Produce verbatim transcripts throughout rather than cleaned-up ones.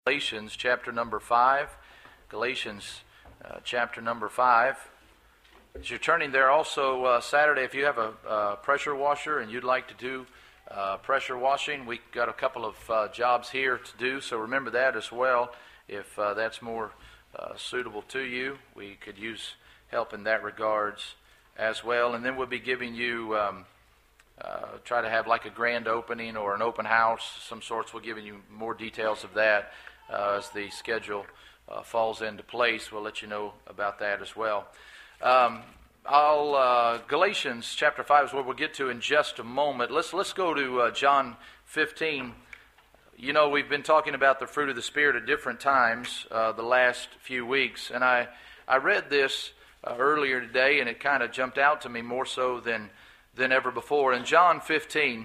Galatians chapter number five. Galatians uh, chapter number five. As you're turning there, also uh, Saturday, if you have a uh, pressure washer and you'd like to do uh, pressure washing, we've got a couple of uh, jobs here to do, so remember that as well. If uh, that's more uh, suitable to you, we could use help in that regards as well. And then we'll be giving you, um, uh, try to have like a grand opening or an open house, some sorts. We'll give you more details of that uh, as the schedule uh, falls into place. We'll let you know about that as well. Um, I'll, uh, Galatians chapter five is what we'll get to in just a moment. Let's let's go to uh, John fifteen. You know, we've been talking about the fruit of the Spirit at different times uh, the last few weeks, and I I read this uh, earlier today, and it kind of jumped out to me more so than than ever before. In John fifteen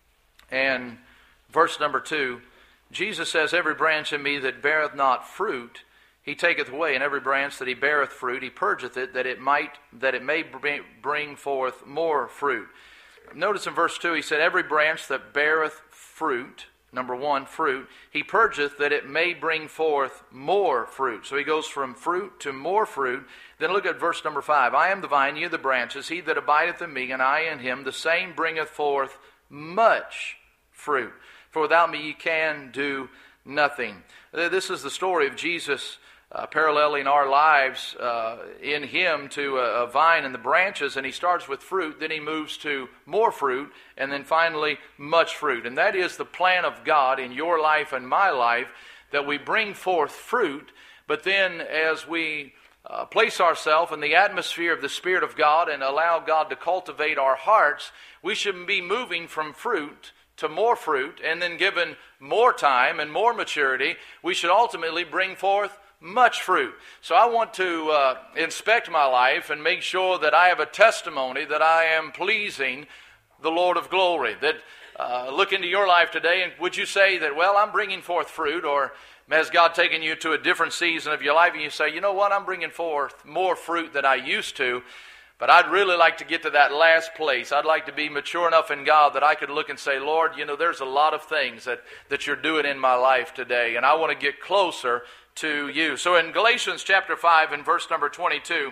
and verse number two, Jesus says, "Every branch in me that beareth not fruit, He taketh away, and every branch that he beareth fruit, he purgeth it, that it might, that it may bring forth more fruit." Notice in verse two, he said, "Every branch that beareth fruit," number one, fruit, "he purgeth, that it may bring forth more fruit." So he goes from fruit to more fruit. Then look at verse number five. "I am the vine, ye are the branches. He that abideth in me, and I in him, the same bringeth forth much fruit. For without me ye can do nothing." This is the story of Jesus Uh, paralleling our lives uh, in Him to a, a vine and the branches, and He starts with fruit, then He moves to more fruit, and then finally much fruit. And that is the plan of God in your life and my life, that we bring forth fruit, but then as we uh, place ourselves in the atmosphere of the Spirit of God and allow God to cultivate our hearts, we should be moving from fruit to more fruit, and then given more time and more maturity, we should ultimately bring forth much fruit. So I want to uh, inspect my life and make sure that I have a testimony that I am pleasing the Lord of glory. That uh, look into your life today, and would you say that, well, I'm bringing forth fruit, or has God taken you to a different season of your life and you say, you know what, I'm bringing forth more fruit than I used to, but I'd really like to get to that last place. I'd like to be mature enough in God that I could look and say, Lord, you know, there's a lot of things that, that you're doing in my life today, and I want to get closer to you. So in Galatians chapter five and verse number twenty-two,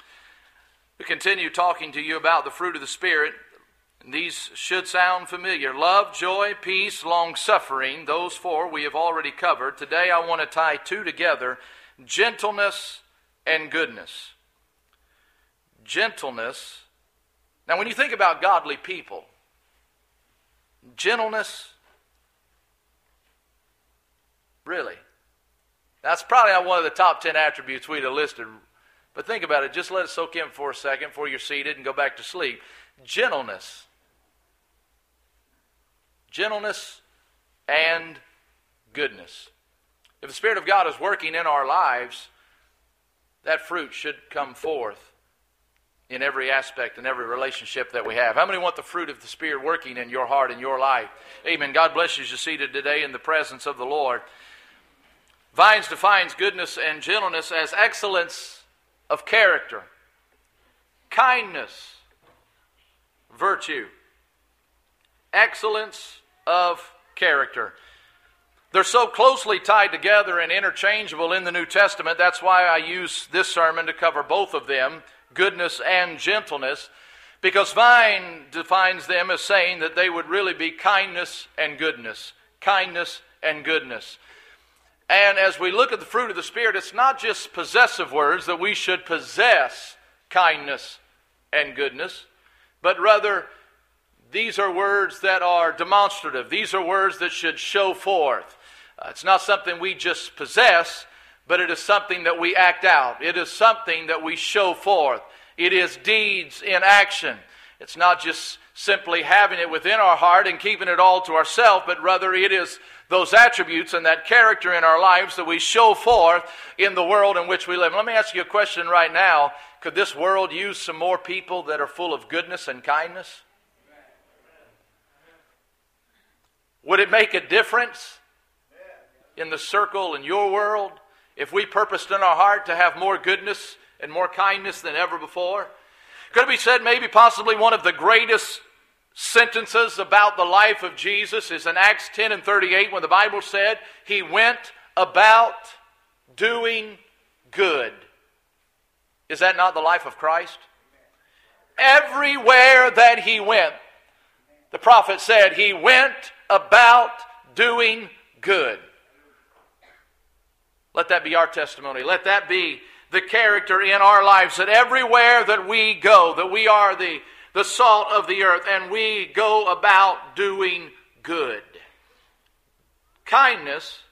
we continue talking to you about the fruit of the Spirit. And these should sound familiar. Love, joy, peace, long-suffering. Those four we have already covered. Today I want to tie two together: gentleness and goodness. Gentleness. Now when you think about godly people, gentleness, really, that's probably not one of the top ten attributes we'd have listed. But think about it. Just let it soak in for a second before you're seated and go back to sleep. Gentleness. Gentleness and goodness. If the Spirit of God is working in our lives, that fruit should come forth in every aspect and every relationship that we have. How many want the fruit of the Spirit working in your heart and your life? Amen. God bless you as you're seated today in the presence of the Lord. Vines defines goodness and gentleness as excellence of character, kindness, virtue, excellence of character. They're so closely tied together and interchangeable in the New Testament. That's why I use this sermon to cover both of them, goodness and gentleness, because Vine defines them as saying that they would really be kindness and goodness, kindness and goodness. And as we look at the fruit of the Spirit, it's not just possessive words that we should possess kindness and goodness, but rather these are words that are demonstrative. These are words that should show forth. Uh, it's not something we just possess, but it is something that we act out. It is something that we show forth. It is deeds in action. It's not just simply having it within our heart and keeping it all to ourselves, but rather it is those attributes and that character in our lives that we show forth in the world in which we live. Let me ask you a question right now. Could this world use some more people that are full of goodness and kindness? Would it make a difference in the circle in your world if we purposed in our heart to have more goodness and more kindness than ever before? Could it be said maybe possibly one of the greatest sentences about the life of Jesus is in Acts ten and thirty-eight, when the Bible said He went about doing good. Is that not the life of Christ? Everywhere that he went, the prophet said he went about doing good. Let that be our testimony. Let that be the character in our lives, that everywhere that we go, that we are the, the salt of the earth, and we go about doing good. Kindness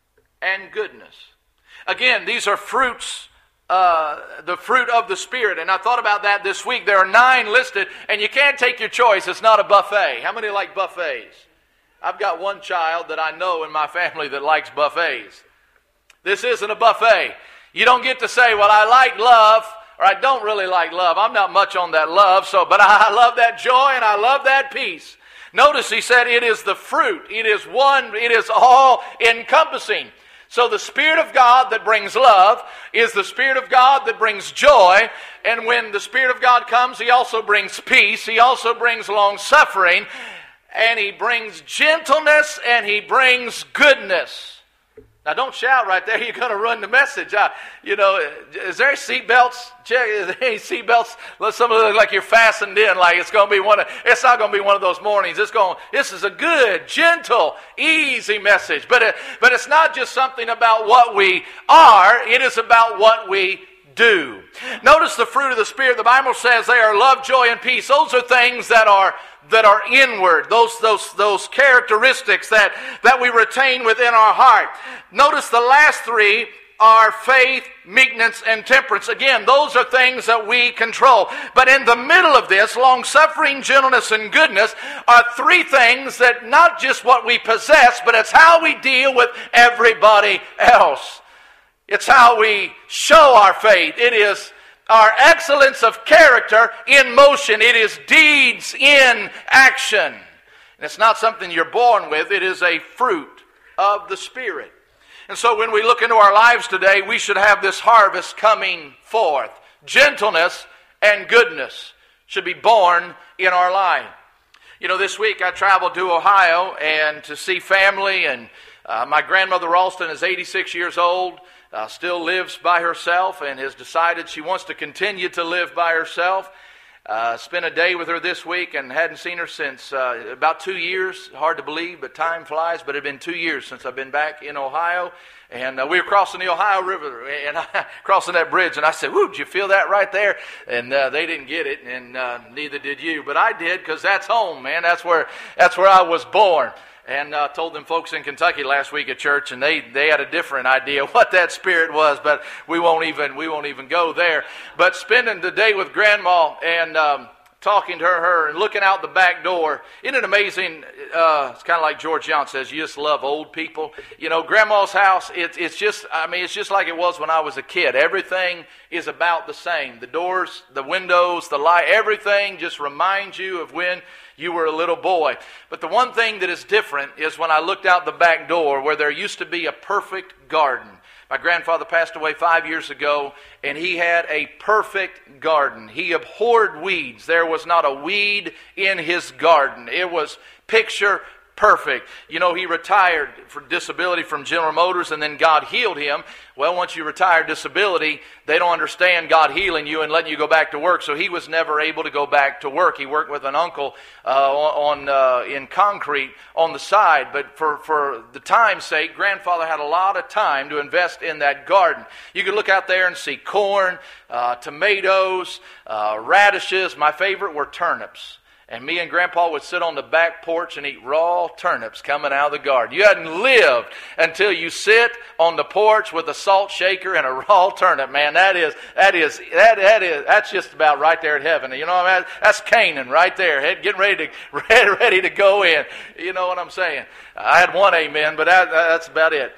and goodness. Again, these are fruits, uh, the fruit of the Spirit. And I thought about that this week. There are nine listed, and you can't take your choice. It's not a buffet. How many like buffets? I've got one child that I know in my family that likes buffets. This isn't a buffet. You don't get to say, well, I like love, or I don't really like love. I'm not much on that love, so but I love that joy and I love that peace. Notice he said it is the fruit. It is one, it is all encompassing. So the Spirit of God that brings love is the Spirit of God that brings joy. And when the Spirit of God comes, He also brings peace. He also brings long-suffering. And He brings gentleness and He brings goodness. Now, don't shout right there. You're going to ruin the message. Uh, you know, is there seatbelts? Check. Is there any seatbelts? Some of it look like you're fastened in. Like it's going to be one of. It's not going to be one of those mornings. It's going. This is a good, gentle, easy message. But it, but it's not just something about what we are. It is about what we do. Notice the fruit of the Spirit. The Bible says they are love, joy, and peace. Those are things that are. that are inward, those those those characteristics that, that we retain within our heart. Notice the last three are faith, meekness, and temperance. Again, those are things that we control. But in the middle of this, long-suffering, gentleness, and goodness are three things that not just what we possess, but it's how we deal with everybody else. It's how we show our faith. It is our excellence of character in motion. It is deeds in action. And it's not something you're born with. It is a fruit of the Spirit. And so when we look into our lives today, we should have this harvest coming forth. Gentleness and goodness should be born in our life. You know, this week I traveled to Ohio and to see family. And uh, my grandmother Ralston is eighty-six years old. Uh, still lives by herself and has decided she wants to continue to live by herself. Uh, spent a day with her this week and hadn't seen her since uh, about two years. Hard to believe, but time flies. But it had been two years since I've been back in Ohio. And uh, we were crossing the Ohio River and I, crossing that bridge. And I said, "Woo, did you feel that right there?" And uh, they didn't get it, and uh, neither did you. But I did, because that's home, man. That's where that's where I was born. And uh, told them folks in Kentucky last week at church, and they, they had a different idea what that spirit was, but we won't even we won't even go there. But spending the day with Grandma and um, talking to her and looking out the back door, isn't it amazing? Uh, it's kind of like George Young says, you just love old people. You know, Grandma's house, it's it's just I mean it's just like it was when I was a kid. Everything is about the same. The doors, the windows, the light, everything just reminds you of when you were a little boy. But the one thing that is different is when I looked out the back door where there used to be a perfect garden. My grandfather passed away five years ago, and he had a perfect garden. He abhorred weeds. There was not a weed in his garden. It was picture perfect. You know, he retired for disability from General Motors, and then God healed him. Well, once you retire disability, they don't understand God healing you and letting you go back to work. So he was never able to go back to work. He worked with an uncle uh, on uh, in concrete on the side. But for, for the time's sake, Grandfather had a lot of time to invest in that garden. You could look out there and see corn, uh, tomatoes, uh, radishes. My favorite were turnips. And me and Grandpa would sit on the back porch and eat raw turnips coming out of the garden. You hadn't lived until you sit on the porch with a salt shaker and a raw turnip, man. That is, that is, that, that is, that's just about right there at heaven. You know what I mean? That's Canaan right there, getting ready to, ready to go in. You know what I'm saying? I had one amen, but that, that's about it.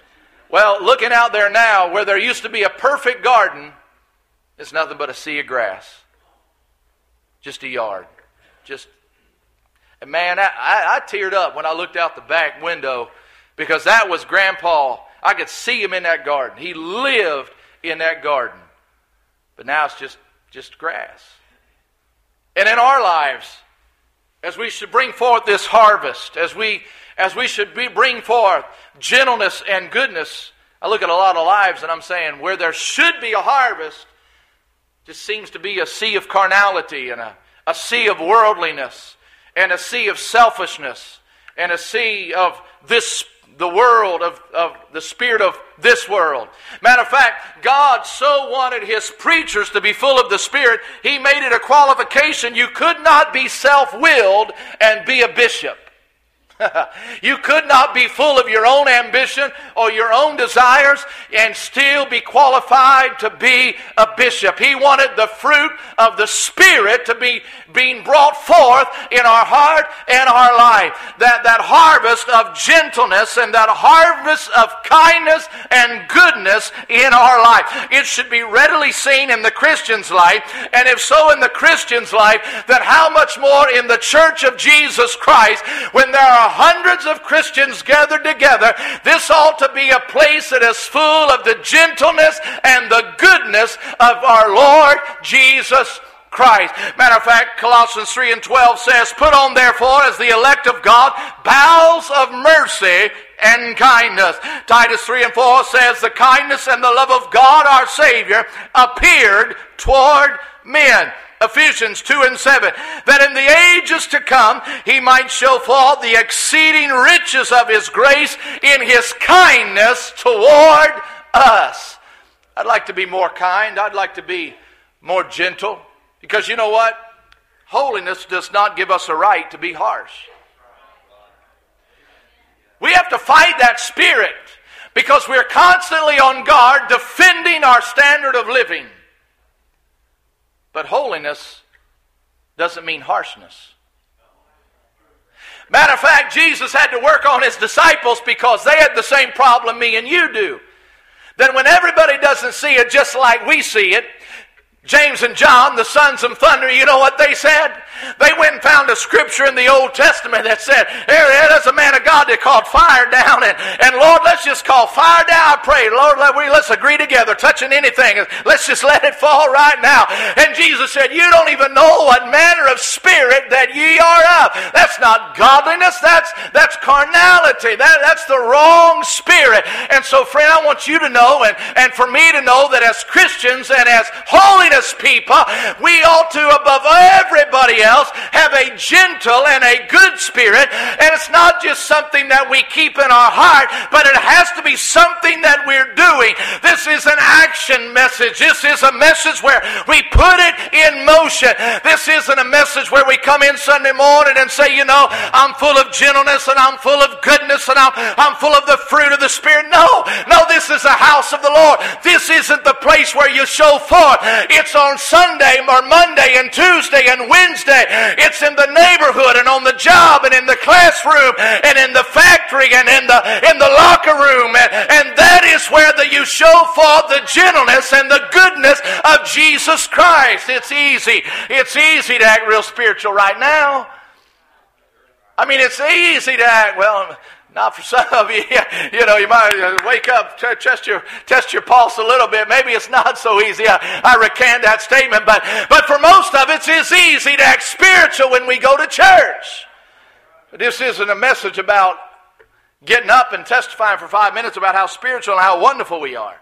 Well, looking out there now, where there used to be a perfect garden, it's nothing but a sea of grass. Just a yard. Just, and man, I, I, I teared up when I looked out the back window, because that was Grandpa. I could see him in that garden. He lived in that garden. But now it's just, just grass. And in our lives, as we should bring forth this harvest, as we as we should be, bring forth gentleness and goodness. I look at a lot of lives and I'm saying where there should be a harvest, just seems to be a sea of carnality and a, a sea of worldliness and a sea of selfishness and a sea of this, the world, of, of the spirit of this world. Matter of fact, God so wanted His preachers to be full of the Spirit, He made it a qualification. You could not be self-willed and be a bishop. You could not be full of your own ambition or your own desires and still be qualified to be a bishop. He wanted the fruit of the Spirit to be being brought forth in our heart and our life. That, that harvest of gentleness and that harvest of kindness and goodness in our life. It should be readily seen in the Christian's life, and if so in the Christian's life, that how much more in the church of Jesus Christ, when there are hundreds of Christians gathered together, this ought to be a place that is full of the gentleness and the goodness of our Lord Jesus Christ. Matter of fact, Colossians three and twelve says, "Put on therefore as the elect of God bowels of mercy and kindness." Titus three and four says, "The kindness and the love of God our Savior appeared toward men." Ephesians two and seven, "That in the ages to come He might show forth the exceeding riches of His grace in His kindness toward us." I'd like to be more kind. I'd like to be more gentle. Because you know what? Holiness does not give us a right to be harsh. We have to fight that spirit because we're constantly on guard defending our standard of living. But holiness doesn't mean harshness. Matter of fact, Jesus had to work on His disciples because they had the same problem me and you do. That when everybody doesn't see it just like we see it, James and John, the sons of thunder, you know what they said? They went and found a scripture in the Old Testament that said, "Here, there's a man of God that called fire down, and, and Lord, let's just call fire down. I pray, Lord, let we, let's agree together, touching anything. Let's just let it fall right now." And Jesus said, "You don't even know what manner of spirit that ye are of." That's not godliness, that's, that's carnality. That, that's the wrong spirit. And so, friend, I want you to know, and, and for me to know, that as Christians and as holiness people, we ought to, above everybody else, have a gentle and a good spirit. And it's not just something that we keep in our heart, but it has to be something that we're doing. This is an action message. This is a message where we put it in motion. This isn't a message where we come in Sunday morning and say, you know, I'm full of gentleness and I'm full of goodness and I'm, I'm full of the fruit of the Spirit. No, no, this is a house of the Lord. This isn't the place where you show forth. It's on Sunday or Monday and Tuesday and Wednesday. It's in the neighborhood and on the job and in the classroom and in the factory and in the in the locker room. And, and that is where the, you show forth the gentleness and the goodness of Jesus Christ. It's easy. It's easy to act real spiritual right now. I mean, it's easy to act, well, not for some of you. You know, you might wake up, test your test your pulse a little bit. Maybe it's not so easy. I, I recant that statement. But, but for most of it, it's easy to act spiritual when we go to church. This isn't a message about getting up and testifying for five minutes about how spiritual and how wonderful we are.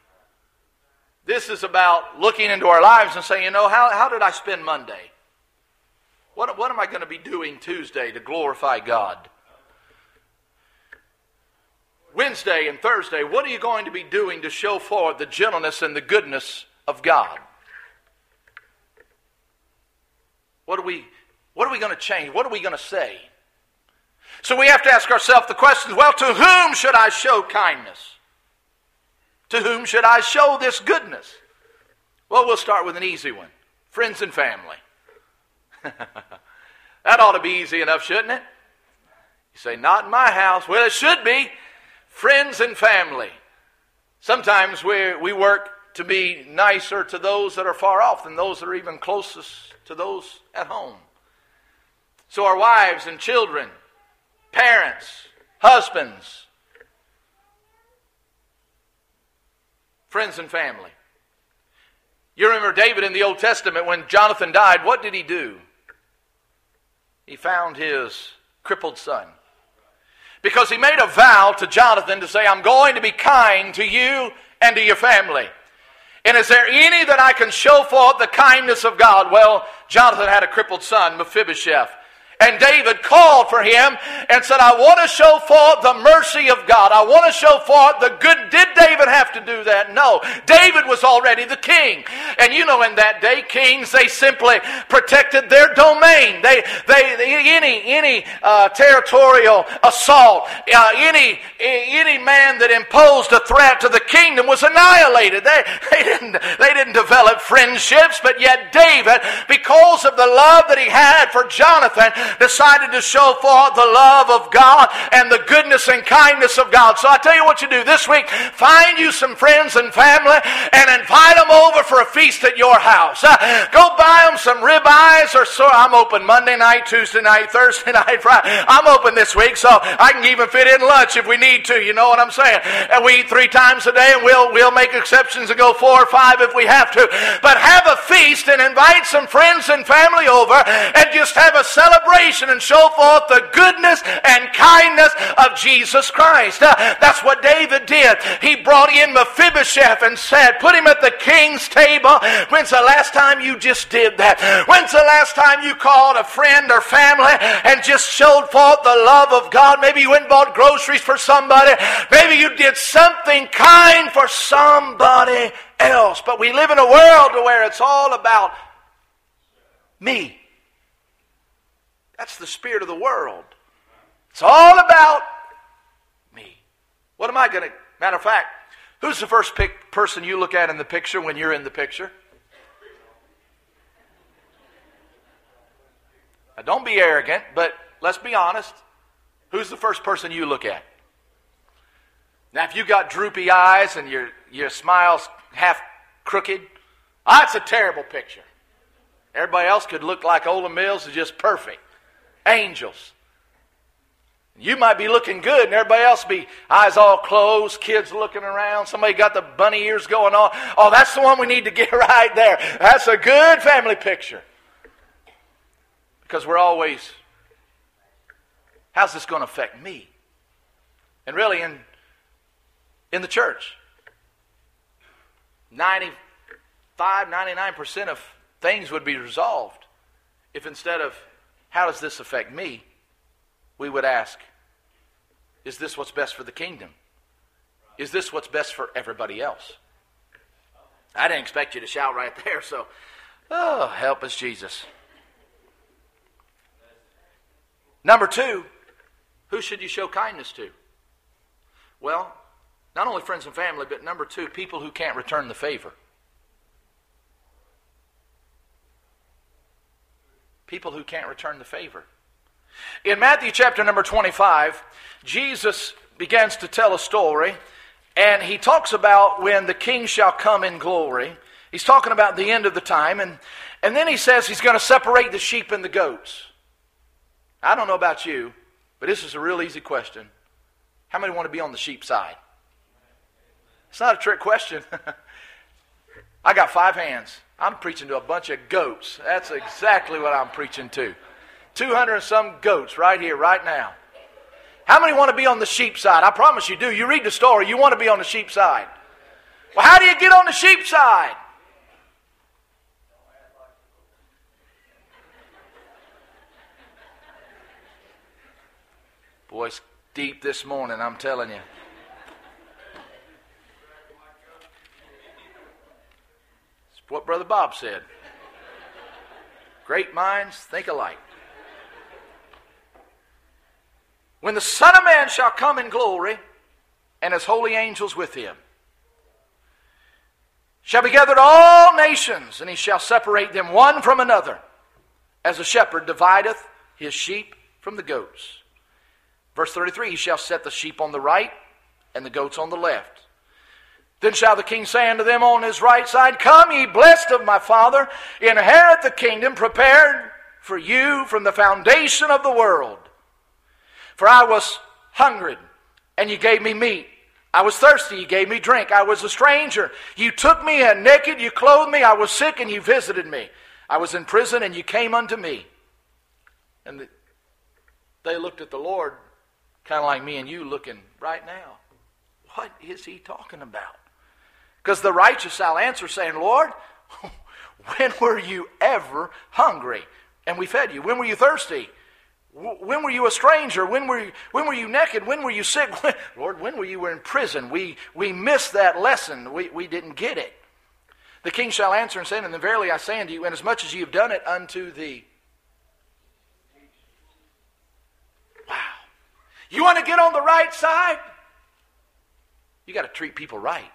This is about looking into our lives and saying, you know, how, how did I spend Monday? What, what am I going to be doing Tuesday to glorify God? Wednesday and Thursday, what are you going to be doing to show forth the gentleness and the goodness of God? What are we, what are we going to change? What are we going to say? So we have to ask ourselves the questions, well, to whom should I show kindness? To whom should I show this goodness? Well, we'll start with an easy one. Friends and family. That ought to be easy enough, shouldn't it? You say, not in my house. Well, it should be. Friends and family. Sometimes we we work to be nicer to those that are far off than those that are even closest to those at home. So our wives and children, parents, husbands, friends and family. You remember David in the Old Testament, when Jonathan died, what did he do? He found his crippled son. Because he made a vow to Jonathan to say, I'm going to be kind to you and to your family. And is there any that I can show forth the kindness of God? Well, Jonathan had a crippled son, Mephibosheth. And David called for him and said, I want to show forth the mercy of God. I want to show forth the good. Did David have to do that? No. David was already the king. And you know, in that day, kings, they simply protected their domain. They, they, any, any uh, territorial assault, uh, any, any man that imposed a threat to the kingdom was annihilated. They, they didn't, they didn't develop friendships, but yet David, because of the love that he had for Jonathan, decided to show forth the love of God and the goodness and kindness of God. So I tell you what you do this week. Find you some friends and family and invite them over for a feast at your house. Uh, go buy them some ribeyes or so. I'm open Monday night, Tuesday night, Thursday night, Friday. I'm open this week, so I can even fit in lunch if we need to. You know what I'm saying? And we eat three times a day, and we'll, we'll make exceptions and go four or five if we have to. But have a feast and invite some friends and family over and just have a celebration and show forth the goodness and kindness of Jesus Christ. Uh, that's what David did. He brought in Mephibosheth and said, put him at the king's table. When's the last time you just did that? When's the last time you called a friend or family and just showed forth the love of God? Maybe you went and bought groceries for somebody. Maybe you did something kind for somebody else. But we live in a world where it's all about me. That's the spirit of the world. It's all about me. What am I going to... Matter of fact, who's the first pic, person you look at in the picture when you're in the picture? Now, don't be arrogant, but let's be honest. Who's the first person you look at? Now, if you got droopy eyes and your, your smile's half crooked, that's a terrible picture. Everybody else could look like Ola Mills is just perfect. Angels. You might be looking good and everybody else be eyes all closed, kids looking around, somebody got the bunny ears going on. Oh, that's the one we need to get right there. That's a good family picture. Because we're always, how's this going to affect me? And really in, in the church, ninety-five, ninety-nine percent of things would be resolved if instead of how does this affect me, we would ask, is this what's best for the kingdom? Is this what's best for everybody else? I didn't expect you to shout right there, so, oh, help us, Jesus. Number two, who should you show kindness to? Well, not only friends and family, but number two, people who can't return the favor. People who can't return the favor. In Matthew chapter number twenty-five, Jesus begins to tell a story, and he talks about when the king shall come in glory. He's talking about the end of the time, and, and then he says he's going to separate the sheep and the goats. I don't know about you, but this is a real easy question. How many want to be on the sheep side? It's not a trick question. I got five hands. I'm preaching to a bunch of goats. That's exactly what I'm preaching to. two hundred and some goats right here, right now. How many want to be on the sheep side? I promise you do. You read the story, you want to be on the sheep side. Well, how do you get on the sheep side? Boy, it's deep this morning, I'm telling you. What Brother Bob said. Great minds think alike. When the Son of Man shall come in glory, and his holy angels with him, shall be gathered all nations, and he shall separate them one from another, as a shepherd divideth his sheep from the goats. Verse thirty-three, he shall set the sheep on the right, and the goats on the left. Then shall the king say unto them on his right side, Come, ye blessed of my Father, inherit the kingdom prepared for you from the foundation of the world. For I was hungry, and you gave me meat. I was thirsty, you gave me drink. I was a stranger, you took me, and naked you clothed me. I was sick, and you visited me. I was in prison, and you came unto me. And the, they looked at the Lord Kind of like me and you looking right now. What is he talking about? Because the righteous shall answer, saying, Lord, when were you ever hungry, and we fed you? When were you thirsty? When were you a stranger? When were you, when were you naked? When were you sick? When, Lord, when were you in prison? We we missed that lesson. We, we didn't get it. The king shall answer and say, and then verily I say unto you, inasmuch as ye have done it unto the... Wow. You want to get on the right side? You got to treat people right.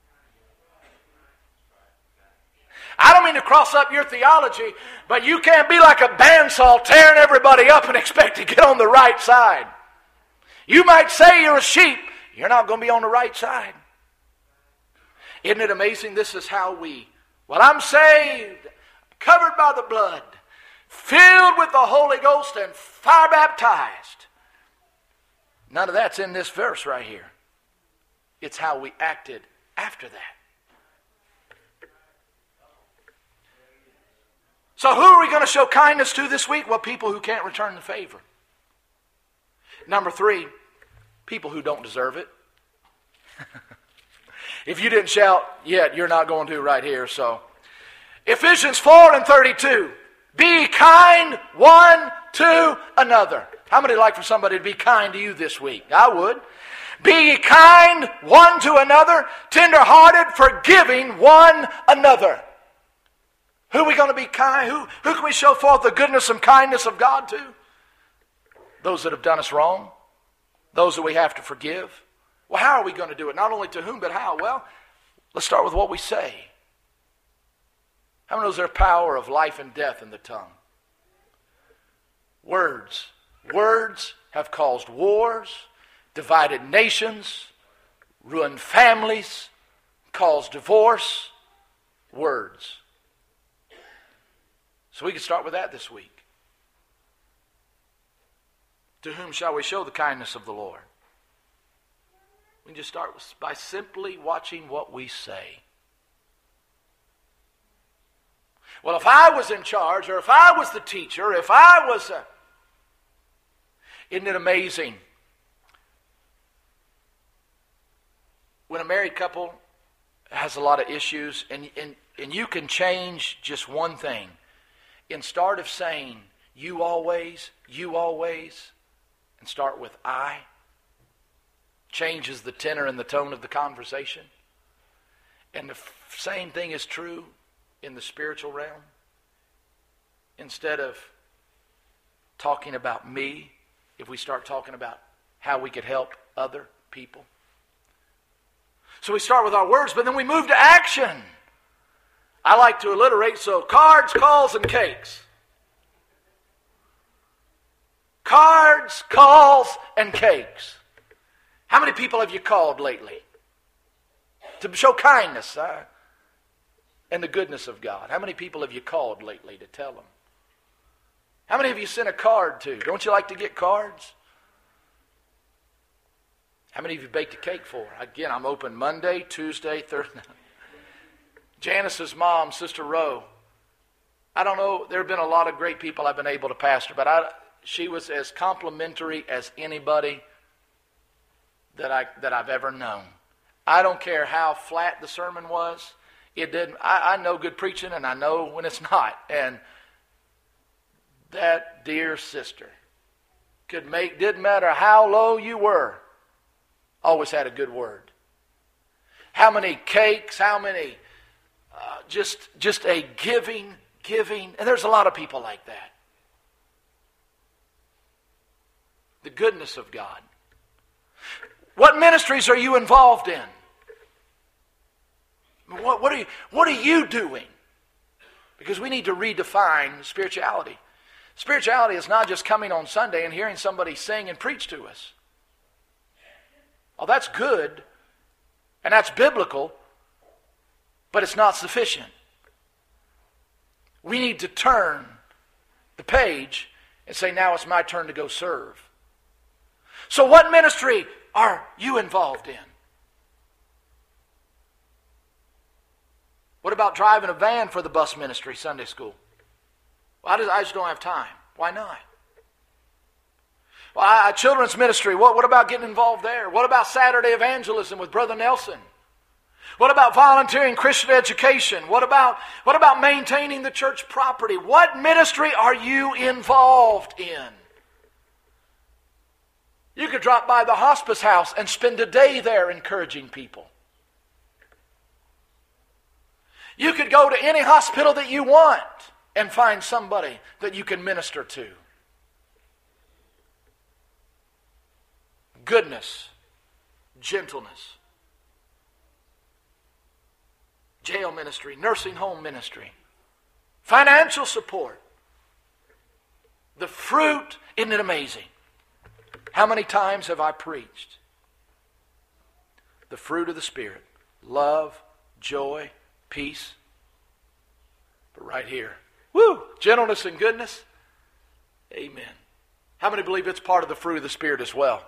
I don't mean to cross up your theology, but you can't be like a bandsaw tearing everybody up and expect to get on the right side. You might say you're a sheep. You're not going to be on the right side. Isn't it amazing? This is how we, well, I'm saved, covered by the blood, filled with the Holy Ghost, and fire baptized. None of that's in this verse right here. It's how we acted after that. So who are we going to show kindness to this week? Well, people who can't return the favor. Number three, people who don't deserve it. If you didn't shout yet, you're not going to right here. So, Ephesians four and thirty-two. Be kind one to another. How many would like for somebody to be kind to you this week? I would. Be kind one to another, tender-hearted, forgiving one another. Who are we going to be kind? Who, who can we show forth the goodness and kindness of God to? Those that have done us wrong. Those that we have to forgive. Well, how are we going to do it? Not only to whom, but how? Well, let's start with what we say. How many knows there's power of life and death in the tongue? Words. Words have caused wars, divided nations, ruined families, caused divorce. Words. So we can start with that this week. To whom shall we show the kindness of the Lord? We can just start by simply watching what we say. Well, if I was in charge, or if I was the teacher, if I was a... Isn't it amazing? When a married couple has a lot of issues, and, and, and you can change just one thing. Instead of saying, you always, you always, and start with I, changes the tenor and the tone of the conversation. And the f- same thing is true in the spiritual realm. Instead of talking about me, if we start talking about how we could help other people. So we start with our words, but then we move to action. I like to alliterate, so cards, calls, and cakes. Cards, calls, and cakes. How many people have you called lately? To show kindness uh, and the goodness of God. How many people have you called lately to tell them? How many have you sent a card to? Don't you like to get cards? How many have you baked a cake for? Again, I'm open Monday, Tuesday, Thursday. Janice's mom, Sister Rowe. I don't know, there have been a lot of great people I've been able to pastor, but I, she was as complimentary as anybody that I that I've ever known. I don't care how flat the sermon was. It didn't. I, I know good preaching, and I know when it's not. And that dear sister could make. Didn't matter how low you were. Always had a good word. How many cakes? How many? Uh, just just a giving, giving, and there's a lot of people like that. The goodness of God. What ministries are you involved in? What, what are you what are you doing? Because we need to redefine spirituality. Spirituality is not just coming on Sunday and hearing somebody sing and preach to us. Oh, that's good, and that's biblical, but it's not sufficient. We need to turn the page and say, now it's my turn to go serve. So what ministry are you involved in? What about driving a van for the bus ministry, Sunday school? Well, I just, I just don't have time. Why not? Well, I, children's ministry, what, what about getting involved there? What about Saturday evangelism with Brother Nelson? What about volunteering Christian education? What about, what about maintaining the church property? What ministry are you involved in? You could drop by the hospice house and spend a day there encouraging people. You could go to any hospital that you want and find somebody that you can minister to. Goodness, gentleness, jail ministry, nursing home ministry, financial support. The fruit, isn't it amazing? How many times have I preached? The fruit of the Spirit, love, joy, peace. But right here, woo, gentleness and goodness. Amen. How many believe it's part of the fruit of the Spirit as well?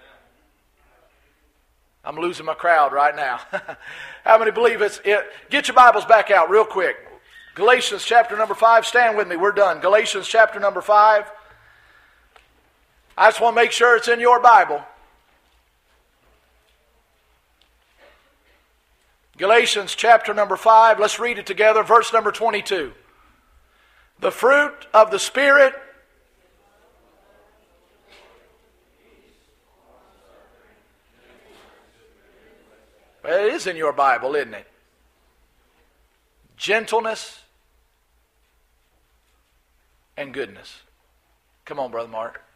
I'm losing my crowd right now. How many believe it's it? Get your Bibles back out real quick. Galatians chapter number five. Stand with me. We're done. Galatians chapter number five. I just want to make sure it's in your Bible. Galatians chapter number five. Let's read it together. Verse number twenty-two. The fruit of the Spirit. Well, it is in your Bible, isn't it? Gentleness and goodness. Come on, Brother Mark.